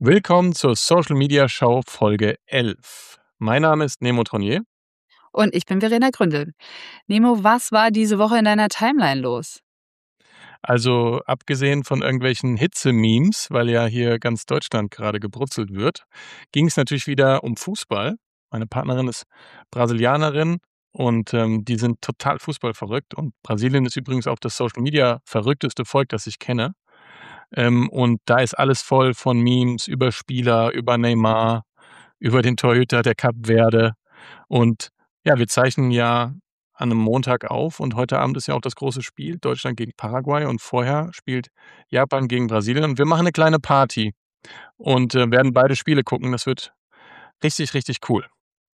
Willkommen zur Social Media Show Folge 11. Mein Name ist Nemo Tronier. Und ich bin Verena Gründel. Nemo, was war diese Woche in deiner Timeline los? Also abgesehen von irgendwelchen Hitze-Memes, weil ja hier ganz Deutschland gerade gebrutzelt wird, ging es natürlich wieder um Fußball. Meine Partnerin ist Brasilianerin und die sind total fußballverrückt. Und Brasilien ist übrigens auch das Social Media verrückteste Volk, das ich kenne. Und da ist alles voll von Memes über Spieler, über Neymar, über den Torhüter der Kap Verde. Und ja, wir zeichnen ja an einem Montag auf und heute Abend ist ja auch das große Spiel, Deutschland gegen Paraguay und vorher spielt Japan gegen Brasilien und wir machen eine kleine Party und, werden beide Spiele gucken. Das wird richtig, richtig cool.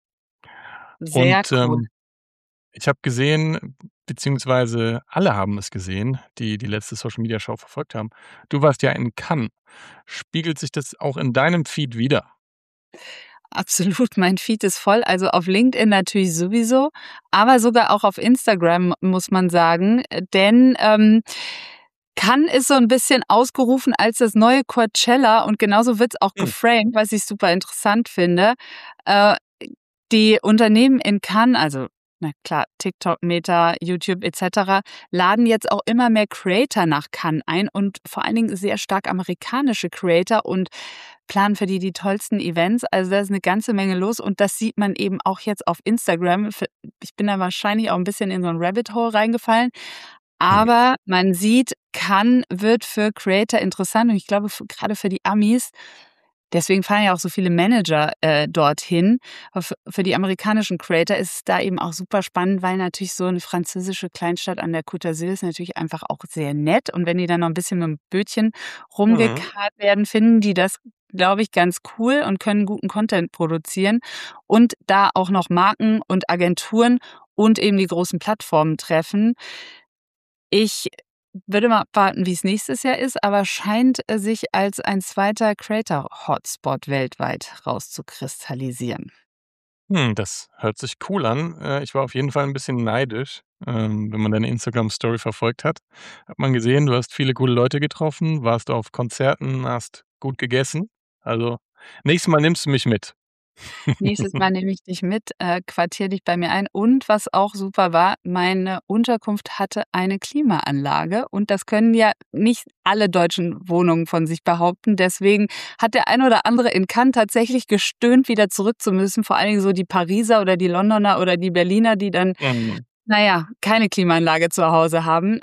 Sehr Und, cool. ich habe gesehen, beziehungsweise alle haben es gesehen, die die letzte Social-Media-Show verfolgt haben. Du warst ja in Cannes. Spiegelt sich das auch in deinem Feed wider? Absolut, mein Feed ist voll. Also auf LinkedIn natürlich sowieso, aber sogar auch auf Instagram, muss man sagen. Denn Cannes ist so ein bisschen ausgerufen als das neue Coachella und genauso wird es auch Hm. geframed, was ich super interessant finde. Äh, Die Unternehmen in Cannes, also na klar, TikTok, Meta, YouTube etc., laden jetzt auch immer mehr Creator nach Cannes ein und vor allen Dingen sehr stark amerikanische Creator und planen für die tollsten Events. Also da ist eine ganze Menge los und das sieht man eben auch jetzt auf Instagram. Ich bin da wahrscheinlich auch ein bisschen in so ein Rabbit Hole reingefallen. Mhm. Aber man sieht, Cannes wird für Creator interessant und ich glaube gerade für die Amis. Deswegen fahren ja auch so viele Manager dorthin. Aber für die amerikanischen Creator ist es da eben auch super spannend, weil natürlich so eine französische Kleinstadt an der Côte d'Azur ist natürlich einfach auch sehr nett. Und wenn die dann noch ein bisschen mit dem Bötchen Mhm. rumgekarrt werden, finden die das, glaube ich, ganz cool und können guten Content produzieren. Und da auch noch Marken und Agenturen und eben die großen Plattformen treffen. Ich würde mal abwarten, wie es nächstes Jahr ist, aber scheint sich als ein zweiter Creator-Hotspot weltweit rauszukristallisieren. Das hört sich cool an. Ich war auf jeden Fall ein bisschen neidisch, wenn man deine Instagram-Story verfolgt hat. Hat man gesehen, du hast viele coole Leute getroffen, warst auf Konzerten, hast gut gegessen. Also, nächstes Mal nimmst du mich mit. Nächstes Mal nehme ich dich mit, quartiere dich bei mir ein. Und was auch super war, meine Unterkunft hatte eine Klimaanlage und das können ja nicht alle deutschen Wohnungen von sich behaupten. Deswegen hat der ein oder andere in Cannes tatsächlich gestöhnt, wieder zurück zu müssen. Vor allen Dingen so die Pariser oder die Londoner oder die Berliner, die dann, Mhm. naja, keine Klimaanlage zu Hause haben.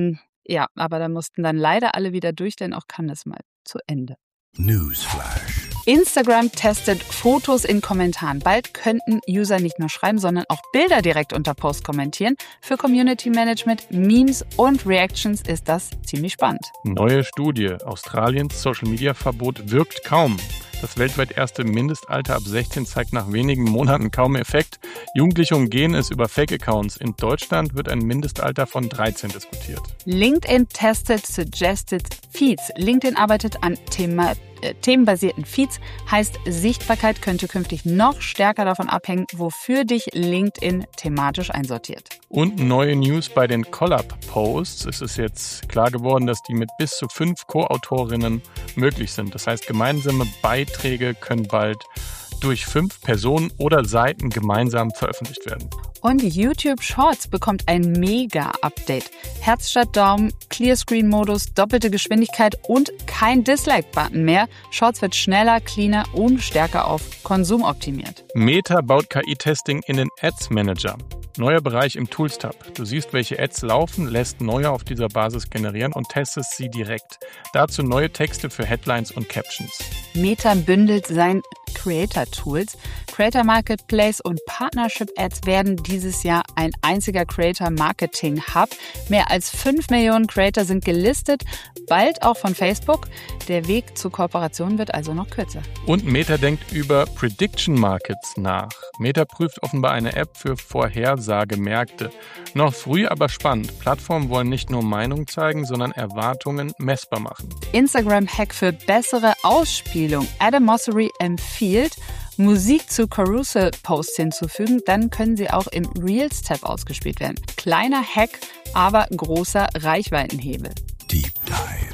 Ja, aber da mussten dann leider alle wieder durch, denn auch Cannes ist mal zu Ende. Newsflash. Instagram testet Fotos in Kommentaren. Bald könnten User nicht nur schreiben, sondern auch Bilder direkt unter Post kommentieren. Für Community Management, Memes und Reactions ist das ziemlich spannend. Neue Studie. Australiens Social-Media-Verbot wirkt kaum. Das weltweit erste Mindestalter ab 16 zeigt nach wenigen Monaten kaum Effekt. Jugendliche umgehen es über Fake-Accounts. In Deutschland wird ein Mindestalter von 13 diskutiert. LinkedIn testet Suggested Feeds. LinkedIn arbeitet an themenbasierten Feeds, heißt Sichtbarkeit könnte künftig noch stärker davon abhängen, wofür dich LinkedIn thematisch einsortiert. Und neue News bei den Collab-Posts. Es ist jetzt klar geworden, dass die mit bis zu 5 Co-Autorinnen möglich sind. Das heißt, gemeinsame Beiträge können bald durch 5 Personen oder Seiten gemeinsam veröffentlicht werden. Und YouTube Shorts bekommt ein Mega-Update. Herz statt Daumen, Clearscreen-Modus, doppelte Geschwindigkeit und kein Dislike-Button mehr. Shorts wird schneller, cleaner und stärker auf Konsum optimiert. Meta baut KI-Testing in den Ads Manager. Neuer Bereich im Tools-Tab. Du siehst, welche Ads laufen, lässt neue auf dieser Basis generieren und testest sie direkt. Dazu neue Texte für Headlines und Captions. Meta bündelt sein Creator-Tools. Creator Marketplace und Partnership Ads werden dieses Jahr ein einziger Creator Marketing Hub. Mehr als 5 Millionen Creator sind gelistet, bald auch von Facebook. Der Weg zur Kooperation wird also noch kürzer. Und Meta denkt über Prediction Markets nach. Meta prüft offenbar eine App für Vorhersagemärkte. Noch früh, aber spannend. Plattformen wollen nicht nur Meinung zeigen, sondern Erwartungen messbar machen. Instagram-Hack für bessere Ausspielung. Adam Mosseri empfiehlt, Musik zu Carousel-Posts hinzufügen, dann können sie auch im Reels-Tab ausgespielt werden. Kleiner Hack, aber großer Reichweitenhebel. Deep Dive.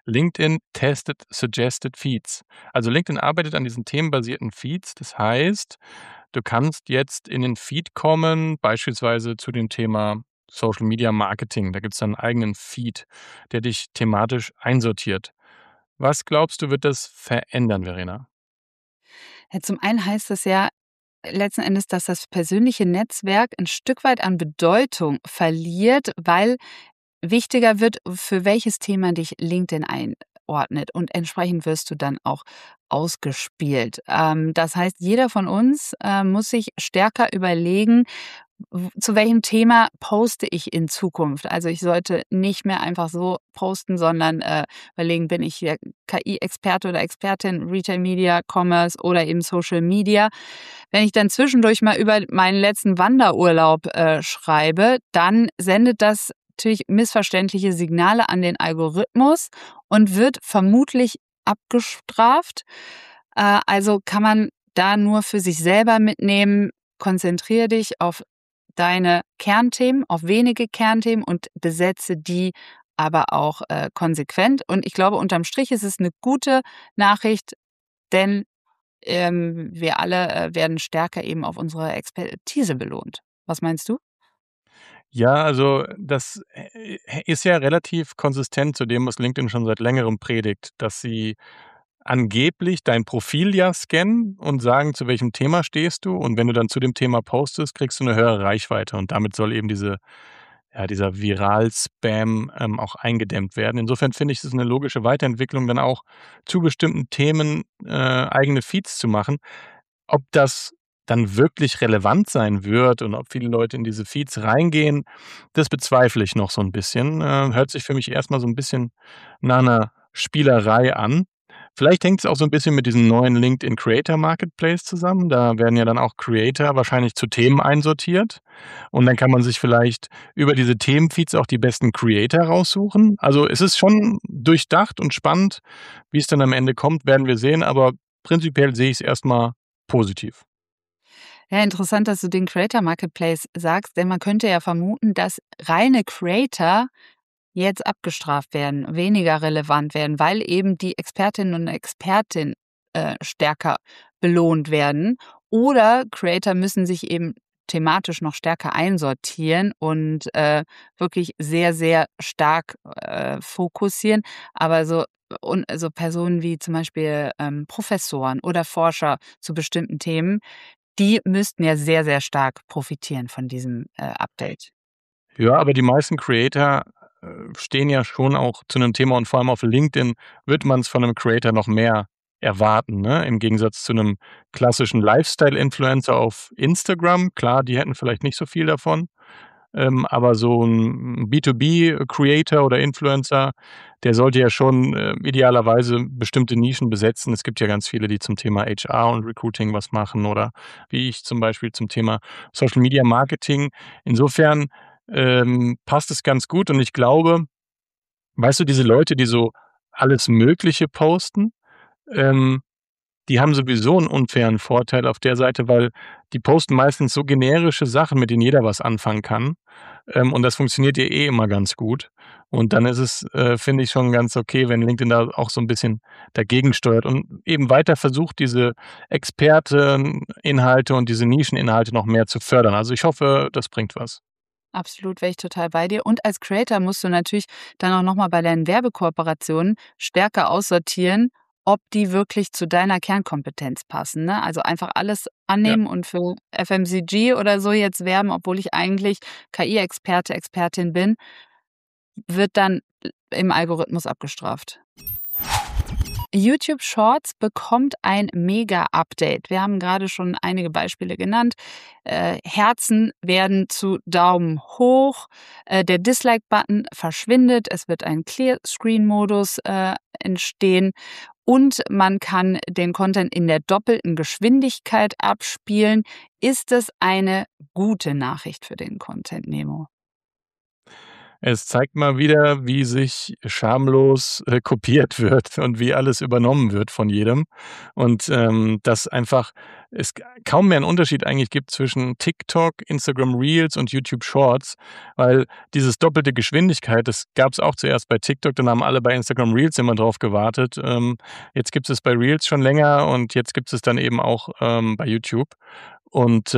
LinkedIn tested suggested Feeds. Also LinkedIn arbeitet an diesen themenbasierten Feeds. Das heißt, du kannst jetzt in den Feed kommen, beispielsweise zu dem Thema Social Media Marketing. Da gibt es einen eigenen Feed, der dich thematisch einsortiert. Was glaubst du, wird das verändern, Verena? Ja, zum einen heißt das ja letzten Endes, dass das persönliche Netzwerk ein Stück weit an Bedeutung verliert, weil wichtiger wird, für welches Thema dich LinkedIn einordnet und entsprechend wirst du dann auch ausgespielt. Das heißt, jeder von uns muss sich stärker überlegen, zu welchem Thema poste ich in Zukunft. Also ich sollte nicht mehr einfach so posten, sondern überlegen, bin ich hier KI-Experte oder Expertin, Retail Media, Commerce oder eben Social Media. Wenn ich dann zwischendurch mal über meinen letzten Wanderurlaub schreibe, dann sendet das natürlich missverständliche Signale an den Algorithmus und wird vermutlich abgestraft. Also kann man da nur für sich selber mitnehmen, konzentriere dich auf deine Kernthemen, auf wenige Kernthemen und besetze die aber auch konsequent. Und ich glaube, unterm Strich ist es eine gute Nachricht, denn wir alle werden stärker eben auf unsere Expertise belohnt. Was meinst du? Ja, also das ist ja relativ konsistent zu dem, was LinkedIn schon seit Längerem predigt, dass sie angeblich dein Profil ja scannen und sagen, zu welchem Thema stehst du. Und wenn du dann zu dem Thema postest, kriegst du eine höhere Reichweite. Und damit soll eben dieser Viral-Spam auch eingedämmt werden. Insofern finde ich, es ist eine logische Weiterentwicklung, dann auch zu bestimmten Themen eigene Feeds zu machen. Ob das dann wirklich relevant sein wird und ob viele Leute in diese Feeds reingehen, das bezweifle ich noch so ein bisschen. Hört sich für mich erst mal so ein bisschen nach 'ner Spielerei an. Vielleicht hängt es auch so ein bisschen mit diesem neuen LinkedIn Creator Marketplace zusammen. Da werden ja dann auch Creator wahrscheinlich zu Themen einsortiert und dann kann man sich vielleicht über diese Themenfeeds auch die besten Creator raussuchen. Also, es ist schon durchdacht und spannend. Wie es dann am Ende kommt, werden wir sehen, aber prinzipiell sehe ich es erst mal positiv. Ja, interessant, dass du den Creator Marketplace sagst, denn man könnte ja vermuten, dass reine Creator jetzt abgestraft werden, weniger relevant werden, weil eben die Expertinnen und Experten stärker belohnt werden. Oder Creator müssen sich eben thematisch noch stärker einsortieren und wirklich sehr, sehr stark fokussieren. Aber so Personen wie zum Beispiel Professoren oder Forscher zu bestimmten Themen, die müssten ja sehr, sehr stark profitieren von diesem Update. Ja, aber die meisten Creator stehen ja schon auch zu 'nem Thema und vor allem auf LinkedIn wird man's von 'nem Creator noch mehr erwarten, ne? Im Gegensatz zu 'nem klassischen Lifestyle-Influencer auf Instagram. Klar, die hätten vielleicht nicht so viel davon, aber so 'n B2B-Creator oder Influencer, der sollte ja schon idealerweise bestimmte Nischen besetzen. Es gibt ja ganz viele, die zum Thema HR und Recruiting was machen oder wie ich zum Beispiel zum Thema Social Media Marketing. Insofern passt es ganz gut und ich glaube, weißt du, diese Leute, die so alles Mögliche posten, ähm, die haben sowieso 'n unfairen Vorteil auf der Seite, weil die posten meistens so generische Sachen, mit denen jeder was anfangen kann, und das funktioniert ja eh immer ganz gut. Und dann ist es, finde ich, schon ganz okay, wenn LinkedIn da auch so 'n bisschen dagegen steuert und eben weiter versucht, diese Experteninhalte und diese Nischeninhalte noch mehr zu fördern. Also, ich hoffe, das bringt was. Absolut, wäre ich total bei dir. Und als Creator musst du natürlich dann auch noch mal bei deinen Werbekooperationen stärker aussortieren, ob die wirklich zu deiner Kernkompetenz passen, ne? Also, einfach alles Ja. annehmen und für FMCG oder so jetzt werben, obwohl ich eigentlich KI-Experte, Expertin bin, wird dann im Algorithmus abgestraft. YouTube Shorts bekommt ein Mega-Update. Wir haben gerade schon einige Beispiele genannt. Herzen werden zu Daumen hoch. Der Dislike-Button verschwindet. Es wird ein Clear-Screen-Modus entstehen. Und man kann den Content in der doppelten Geschwindigkeit abspielen. Ist es eine gute Nachricht für den Content, Nemo? Es zeigt mal wieder, wie sich schamlos, kopiert wird und wie alles übernommen wird von jedem und, dass einfach es kaum mehr 'n Unterschied eigentlich gibt zwischen TikTok, Instagram Reels und YouTube Shorts, weil dieses doppelte Geschwindigkeit, das gab's auch zuerst bei TikTok, dann haben alle bei Instagram Reels immer drauf gewartet. Jetzt gibt es bei Reels schon länger und jetzt gibt es dann eben auch, bei YouTube. Und,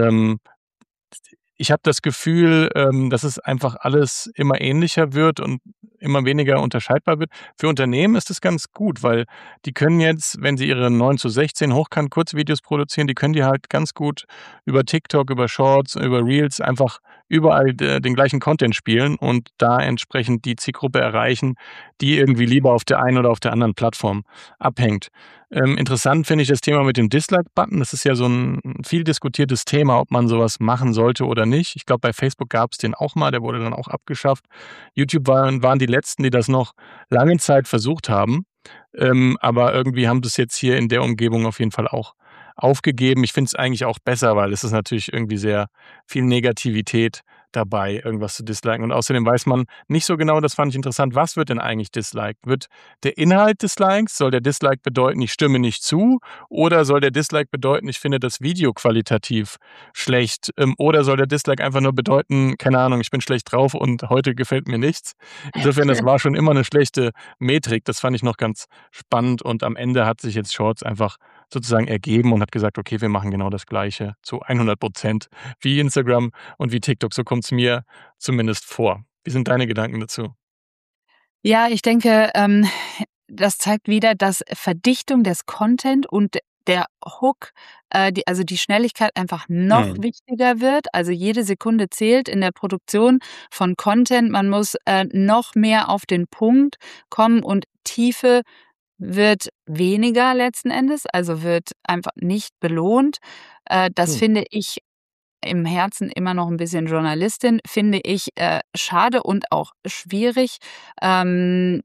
ich habe das Gefühl, dass es einfach alles immer ähnlicher wird und immer weniger unterscheidbar wird. Für Unternehmen ist es ganz gut, weil die können jetzt, wenn sie ihre 9:16 Hochkant-Kurzvideos produzieren, die können die halt ganz gut über TikTok, über Shorts, über Reels einfach überall den gleichen Content spielen und da entsprechend die Zielgruppe erreichen, die irgendwie lieber auf der einen oder auf der anderen Plattform abhängt. Interessant finde ich das Thema mit dem Dislike-Button. Das ist ja so ein viel diskutiertes Thema, ob man sowas machen sollte oder nicht. Ich glaube, bei Facebook gab es den auch mal, der wurde dann auch abgeschafft. YouTube waren die Letzten, die das noch lange Zeit versucht haben, aber irgendwie haben sie's jetzt hier in der Umgebung auf jeden Fall auch aufgegeben. Ich finde es eigentlich auch besser, weil es ist natürlich irgendwie sehr viel Negativität dabei, irgendwas zu disliken. Und außerdem weiß man nicht so genau, das fand ich interessant, was wird denn eigentlich disliked? Wird der Inhalt des Likes? Soll der Dislike bedeuten, ich stimme nicht zu? Oder soll der Dislike bedeuten, ich finde das Video qualitativ schlecht? Oder soll der Dislike einfach nur bedeuten, keine Ahnung, ich bin schlecht drauf und heute gefällt mir nichts? Insofern, das war schon immer eine schlechte Metrik. Das fand ich noch ganz spannend und am Ende hat sich jetzt Shorts einfach sozusagen ergeben und hat gesagt: „Okay, wir machen genau das Gleiche zu 100% wie Instagram und wie TikTok.“ So kommt's mir zumindest vor. Wie sind deine Gedanken dazu? Ja, ich denke, das zeigt wieder, dass Verdichtung des Content und der Hook, die Schnelligkeit einfach noch Mhm. wichtiger wird. Also jede Sekunde zählt in der Produktion von Content. Man muss noch mehr auf den Punkt kommen und Tiefe wird weniger letzten Endes, also wird einfach nicht belohnt. Das Hm. finde ich im Herzen immer noch ein bisschen Journalistin, finde ich, schade und auch schwierig. Ähm,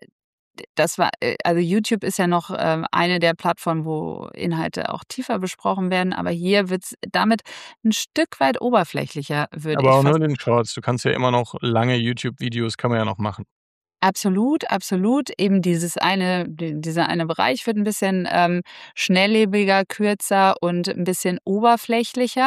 also YouTube ist ja noch, eine der Plattformen, wo Inhalte auch tiefer besprochen werden, aber hier wird's damit ein Stück weit oberflächlicher, würde Aber ich auch nur fast. in den Shorts. Du kannst ja immer noch lange YouTube-Videos kann man ja noch machen. Absolut, absolut. Eben dieser eine Bereich wird ein bisschen, schnelllebiger, kürzer und ein bisschen oberflächlicher,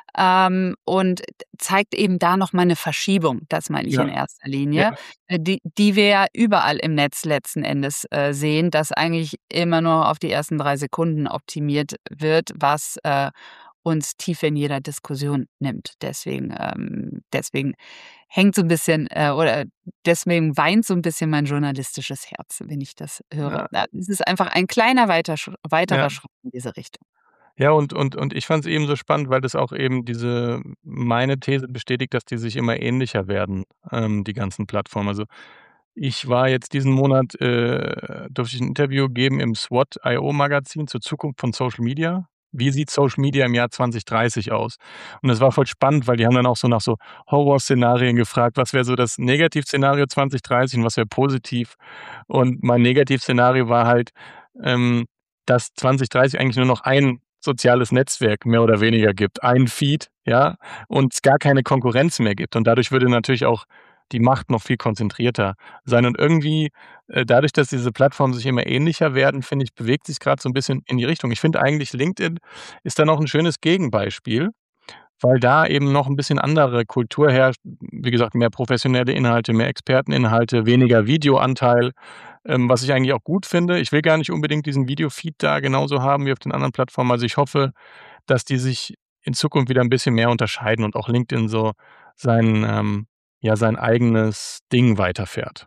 und zeigt eben da noch mal 'ne Verschiebung, das meine ich in Ja, erster ja, Linie, die wir ja überall im Netz letzten Endes, sehen, dass eigentlich immer nur auf die ersten 3 Sekunden optimiert wird, was, uns tief in jeder Diskussion nimmt. Deswegen hängt so 'n bisschen, oder deswegen weint so 'n bisschen mein journalistisches Herz, wenn ich das höre. ja, Es ist einfach ein kleiner weiterer ja. Schritt in diese Richtung. Ja, und ich fand es eben so spannend, weil das auch eben diese meine These bestätigt, dass die sich immer ähnlicher werden, die ganzen Plattformen. Also, ich war jetzt diesen Monat durfte ich 'n Interview geben im SWOT.io Magazin zur Zukunft von Social Media. Wie sieht Social Media im Jahr 2030 aus? Und das war voll spannend, weil die haben dann auch so nach so Horrorszenarien gefragt: „Was wäre so das Negativszenario 2030 und was wäre positiv?“ Und mein Negativszenario war halt, ähm, dass 2030 eigentlich nur noch ein soziales Netzwerk mehr oder weniger gibt, ein Feed, ja, und es gar keine Konkurrenz mehr gibt. Und dadurch würde natürlich auch die Macht noch viel konzentrierter sein. Und irgendwie, dadurch, dass diese Plattformen sich immer ähnlicher werden, finde ich, bewegt sich grad so 'n bisschen in die Richtung. Ich finde eigentlich, LinkedIn ist da noch 'n schönes Gegenbeispiel, weil da eben noch 'n bisschen andere Kultur herrscht. Wie gesagt, mehr professionelle Inhalte, mehr Experteninhalte, weniger Videoanteil, was ich eigentlich auch gut finde. Ich will gar nicht unbedingt diesen Videofeed da genauso haben wie auf den anderen Plattformen. Also, ich hoffe, dass die sich in Zukunft wieder 'n bisschen mehr unterscheiden und auch LinkedIn so sein, sein eigenes Ding weiterfährt.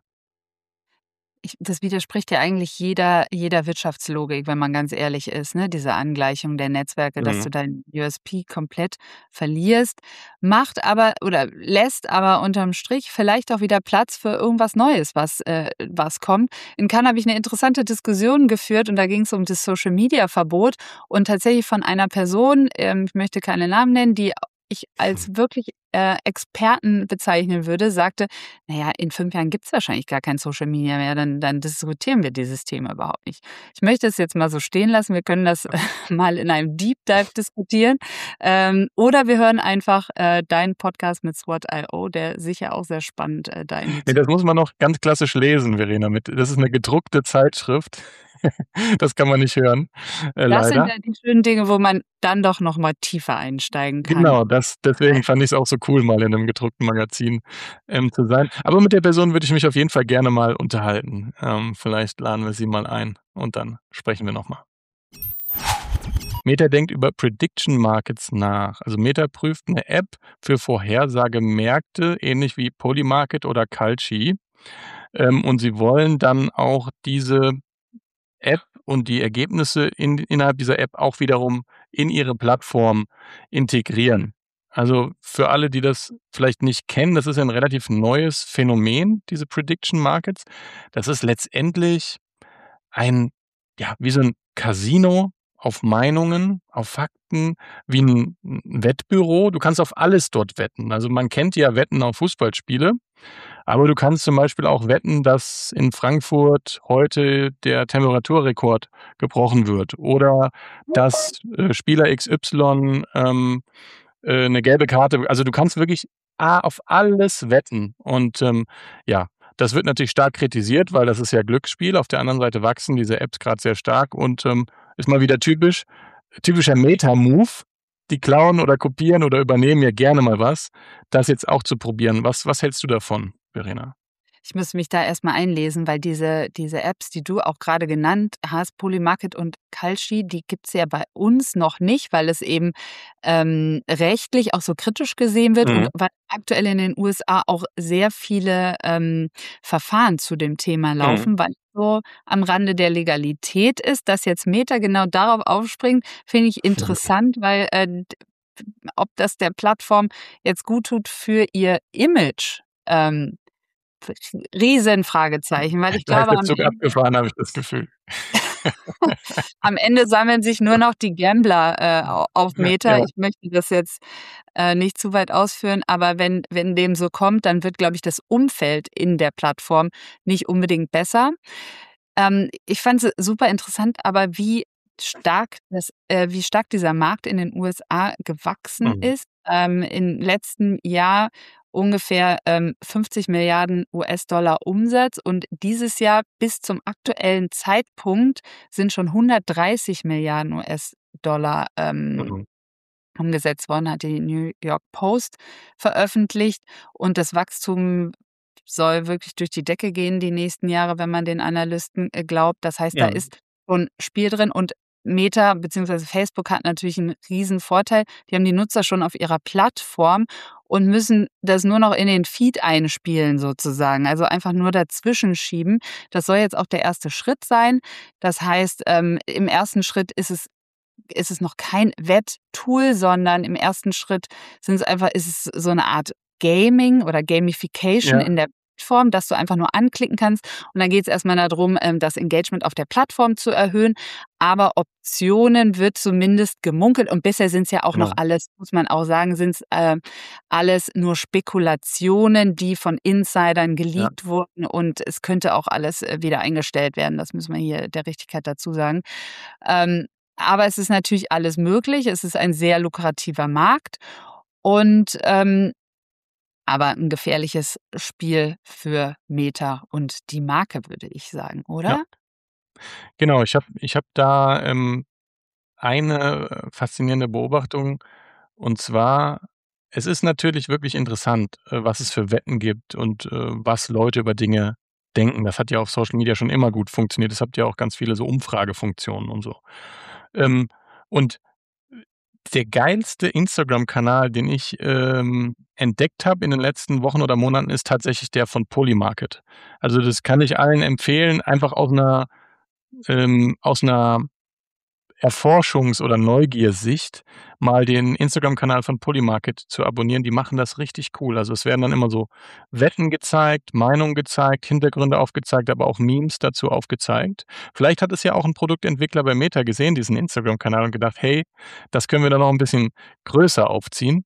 Das widerspricht ja eigentlich jeder Wirtschaftslogik, wenn man ganz ehrlich ist, ne? Diese Angleichung der Netzwerke, dass Mhm. du dein USP komplett verlierst, macht aber oder lässt aber unterm Strich vielleicht auch wieder Platz für irgendwas Neues, was kommt. In Cannes habe ich 'ne interessante Diskussion geführt und da ging's um das Social-Media-Verbot und tatsächlich von einer Person, ich möchte keine Namen nennen, die ich als wirklich Experten bezeichnen würde, sagte, naja, in 5 Jahren gibt es wahrscheinlich gar kein Social Media mehr, dann diskutieren wir dieses Thema überhaupt nicht. Ich möchte es jetzt mal so stehen lassen, wir können das mal in einem Deep Dive diskutieren. Oder wir hören einfach deinen Podcast mit SWOT.io, der sicher auch sehr spannend da in die Nee, das muss man noch ganz klassisch lesen, Verena. Das ist eine gedruckte Zeitschrift. Das kann man nicht hören, Das sind leider. ja die schönen Dinge, wo man dann doch noch mal tiefer einsteigen kann. Genau, deswegen fand ich es auch so cool, mal in einem gedruckten Magazin zu sein. Aber mit der Person würde ich mich auf jeden Fall gerne mal unterhalten. Vielleicht laden wir sie mal ein und dann sprechen wir nochmal. Meta denkt über Prediction Markets nach. Also Meta prüft eine App für Vorhersagemärkte, ähnlich wie Polymarket oder Kalshi. Und sie wollen dann auch diese App und die Ergebnisse innerhalb dieser App auch wiederum in ihre Plattform integrieren. Also für alle, die das vielleicht nicht kennen, das ist ein relativ neues Phänomen, diese Prediction Markets. Das ist letztendlich wie so ein Casino auf Meinungen, auf Fakten, wie ein Wettbüro. Du kannst auf alles dort wetten. Also man kennt ja Wetten auf Fußballspiele. Aber du kannst zum Beispiel auch wetten, dass in Frankfurt heute der Temperaturrekord gebrochen wird oder dass Spieler XY 'ne gelbe Karte, also du kannst wirklich auf alles wetten und das wird natürlich stark kritisiert, weil das ist ja Glücksspiel. Auf der anderen Seite wachsen diese Apps gerade sehr stark und ist mal wieder typischer Meta-Move. Die klauen oder kopieren oder übernehmen ja gerne mal was, das jetzt auch zu probieren. Was hältst du davon, Verena? Ich müsste mich da erst mal einlesen, weil diese Apps, die du auch gerade genannt hast, Polymarket und Kalshi, die gibt's ja bei uns noch nicht, weil es eben rechtlich auch so kritisch gesehen wird und Mhm. weil aktuell in den USA auch sehr viele Verfahren zu dem Thema Mhm. laufen, weil so am Rande der Legalität ist, dass jetzt Meta genau darauf aufspringt, finde ich interessant, weil ob das der Plattform jetzt gut tut für ihr Image, Riesenfragezeichen, weil ich Da ist glaube, der Zug abgefahren, habe ich das Gefühl. am Ende sammeln sich nur noch die Gambler auf Meta. Ja. Ich möchte das jetzt nicht zu weit ausführen, aber wenn dem so kommt, dann wird, glaube ich, das Umfeld in der Plattform nicht unbedingt besser. Ich fand es super interessant, aber wie stark dieser Markt in den USA gewachsen Mhm. ist. Im letzten Jahr ungefähr 50 Milliarden US-Dollar Umsatz und dieses Jahr bis zum aktuellen Zeitpunkt sind schon 130 Milliarden US-Dollar Mhm. umgesetzt worden, hat die New York Post veröffentlicht. Und das Wachstum soll wirklich durch die Decke gehen die nächsten Jahre, wenn man den Analysten glaubt. Das heißt, da Ja. ist schon Spiel drin und Meta bzw. Facebook hat natürlich einen riesen Vorteil. Die haben die Nutzer schon auf ihrer Plattform und müssen das nur noch in den Feed einspielen sozusagen, also einfach nur dazwischen schieben. Das soll jetzt auch der erste Schritt sein. Das heißt, im ersten Schritt ist es noch kein Wetttool, sondern im ersten Schritt ist es so eine Art Gaming oder Gamification Ja. in der Plattform, dass du einfach nur anklicken kannst. Und dann geht es erstmal darum, das Engagement auf der Plattform zu erhöhen. Aber Optionen wird zumindest gemunkelt. Und bisher sind es ja auch noch Genau. alles, muss man auch sagen, sind es alles nur Spekulationen, die von Insidern Ja. geleakt wurden. Und es könnte auch alles wieder eingestellt werden. Das müssen wir hier der Richtigkeit dazu sagen. Aber es ist natürlich alles möglich. Es ist ein sehr lukrativer Markt und aber ein gefährliches Spiel für Meta und die Marke, würde ich sagen, Ja. oder? Genau, ich habe da eine faszinierende Beobachtung, und zwar, es ist natürlich wirklich interessant, was es für Wetten gibt und was Leute über Dinge denken. Das hat ja auf Social Media schon immer gut funktioniert. Es habt ja auch ganz viele so Umfragefunktionen und so. Ähm, und der geilste Instagram-Kanal, den ich entdeckt habe in den letzten Wochen oder Monaten, ist tatsächlich der von Polymarket. Also, das kann ich allen empfehlen, einfach aus einer Erforschungs- oder Neugiersicht mal den Instagram-Kanal von Polymarket zu abonnieren. Die machen das richtig cool. Also, es werden dann immer so Wetten gezeigt, Meinungen gezeigt, Hintergründe aufgezeigt, aber auch Memes dazu aufgezeigt. Vielleicht hat es ja auch 'n Produktentwickler bei Meta gesehen, diesen Instagram-Kanal, und gedacht: „Hey, das können wir doch noch 'n bisschen größer aufziehen.“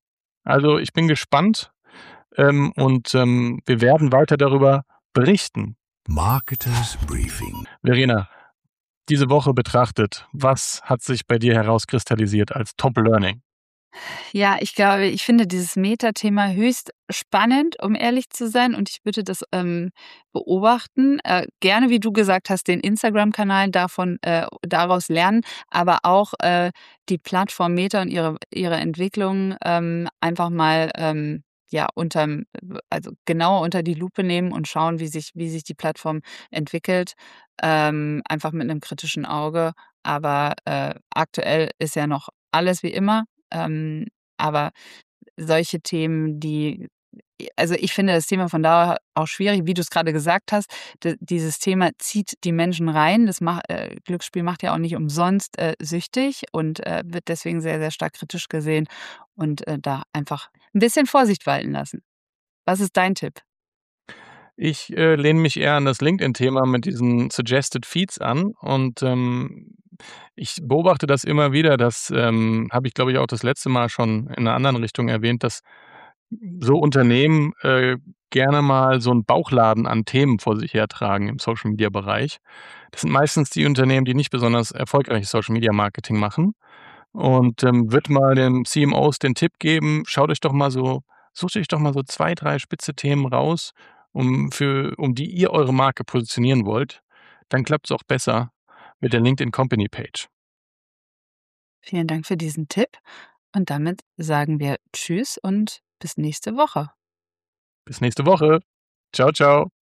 Also, ich bin gespannt, und wir werden weiter darüber berichten. Marketers Briefing. Verena, diese Woche betrachtet, was hat sich bei dir herauskristallisiert als Top Learning? Ja, ich glaube, ich finde dieses Meta-Thema höchst spannend, um ehrlich zu sein, und ich würde das beobachten. Gerne, wie du gesagt hast, den Instagram-Kanal daraus lernen, aber auch die Plattform Meta und ihre Entwicklung einfach mal ja, also genauer unter die Lupe nehmen und schauen, wie sich die Plattform entwickelt. Einfach mit einem kritischen Auge. Aber aktuell ist ja noch alles wie immer. Aber solche Themen, also ich finde das Thema von Dauer auch schwierig, wie du es gerade gesagt hast. Dieses Thema zieht die Menschen rein. Glücksspiel macht ja auch nicht umsonst süchtig und wird deswegen sehr, sehr stark kritisch gesehen und da einfach ein bisschen Vorsicht walten lassen. Was ist dein Tipp? Ich lehne mich eher an das LinkedIn-Thema mit diesen Suggested Feeds an und ich beobachte das immer wieder. Das habe ich, glaube ich, auch das letzte Mal schon in einer anderen Richtung erwähnt, dass so Unternehmen gerne mal so einen Bauchladen an Themen vor sich hertragen im Social-Media-Bereich. Das sind meistens die Unternehmen, die nicht besonders erfolgreiches Social-Media-Marketing machen und würde mal den CMOs den Tipp geben: Sucht euch doch mal so 2, 3 spitze Themen raus, um die ihr eure Marke positionieren wollt. Dann klappt's auch besser mit der LinkedIn Company Page. Vielen Dank für diesen Tipp und damit sagen wir Tschüss und bis nächste Woche. Bis nächste Woche. Ciao, ciao.